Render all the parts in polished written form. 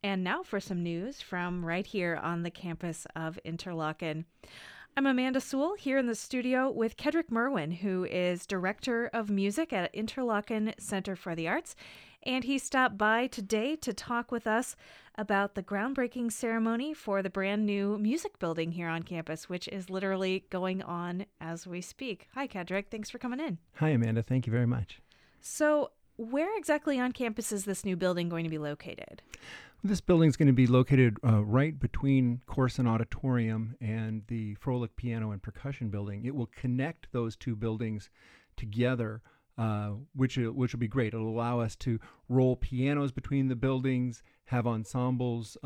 And now for some news from right here on the campus of Interlochen. I'm Amanda Sewell here in the studio with Kedrick Merwin, who is Director of Music at Interlochen Center for the Arts. And he stopped by today to talk with us about the groundbreaking ceremony for the brand new music building here on campus, which is literally going on as we speak. Hi, Kedrick. Thanks for coming in. Hi, Amanda. Thank you very much. So, where exactly on campus is this new building going to be located? This building is going to be located right between Course and Auditorium and the Froelich Piano and Percussion Building. It will connect those two buildings together, which will be great. It'll allow us to roll pianos between the buildings, have ensembles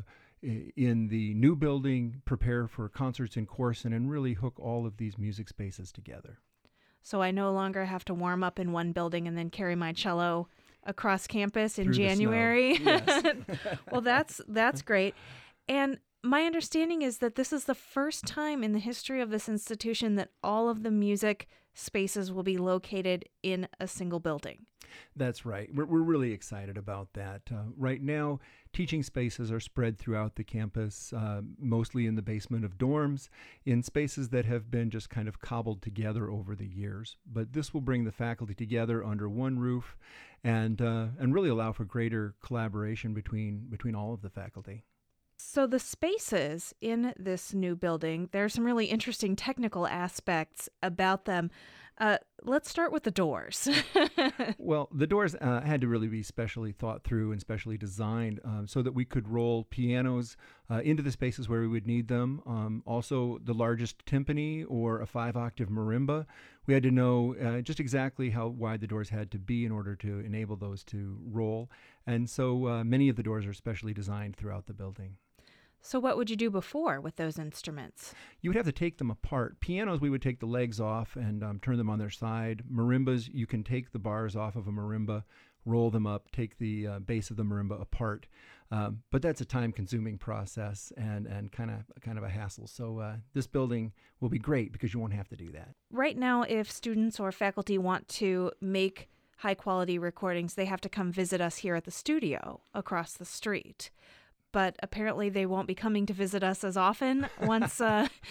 in the new building, prepare for concerts in Corson, and really hook all of these music spaces together. So I no longer have to warm up in one building and then carry my cello across campus in Through January. Yes. Well, that's great. And my understanding is that this is the first time in the history of this institution that all of the music spaces will be located in a single building. That's right. We're really excited about that. Right now, teaching spaces are spread throughout the campus, mostly in the basement of dorms, in spaces that have been just kind of cobbled together over the years. But this will bring the faculty together under one roof and really allow for greater collaboration between all of the faculty. So the spaces in this new building, there are some really interesting technical aspects about them. Let's start with the doors. Well, the doors had to really be specially thought through and specially designed so that we could roll pianos into the spaces where we would need them. Also, the largest timpani or a 5-octave marimba. We had to know just exactly how wide the doors had to be in order to enable those to roll. And so many of the doors are specially designed throughout the building. So what would you do before with those instruments? You would have to take them apart. Pianos, we would take the legs off and turn them on their side. Marimbas, you can take the bars off of a marimba, roll them up, take the base of the marimba apart. But that's a time-consuming process and kind of a hassle. So this building will be great because you won't have to do that. Right now, if students or faculty want to make high-quality recordings, they have to come visit us here at the studio across the street. But apparently they won't be coming to visit us as often once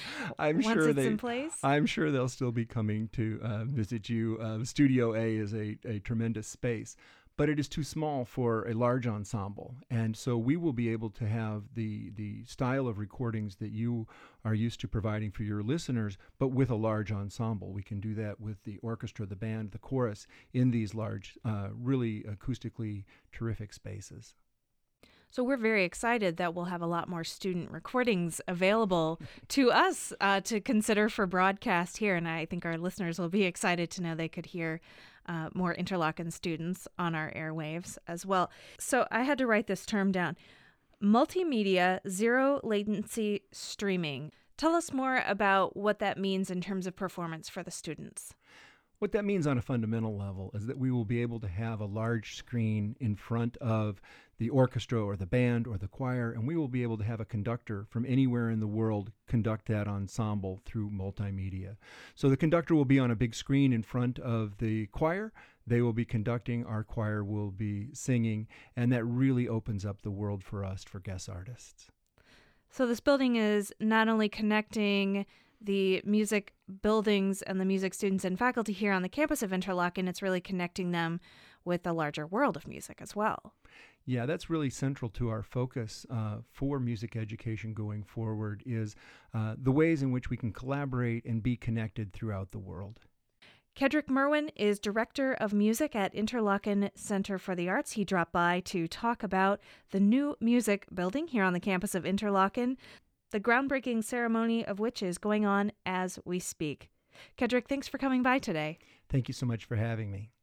it's in place. I'm sure they'll still be coming to visit you. Studio A is a tremendous space, but it is too small for a large ensemble. And so we will be able to have the style of recordings that you are used to providing for your listeners, but with a large ensemble. We can do that with the orchestra, the band, the chorus in these large, really acoustically terrific spaces. So we're very excited that we'll have a lot more student recordings available to us to consider for broadcast here. And I think our listeners will be excited to know they could hear more Interlochen students on our airwaves as well. So I had to write this term down. Multimedia zero latency streaming. Tell us more about what that means in terms of performance for the students. What that means on a fundamental level is that we will be able to have a large screen in front of the orchestra or the band or the choir, and we will be able to have a conductor from anywhere in the world conduct that ensemble through multimedia. So the conductor will be on a big screen in front of the choir. They will be conducting, our choir will be singing, and that really opens up the world for us, for guest artists. So this building is not only connecting the music buildings and the music students and faculty here on the campus of Interlochen, it's really connecting them with the larger world of music as well. Yeah, that's really central to our focus for music education going forward is the ways in which we can collaborate and be connected throughout the world. Kedrick Merwin is Director of Music at Interlochen Center for the Arts. He dropped by to talk about the new music building here on the campus of Interlochen, the groundbreaking ceremony of which is going on as we speak. Kedrick, thanks for coming by today. Thank you so much for having me.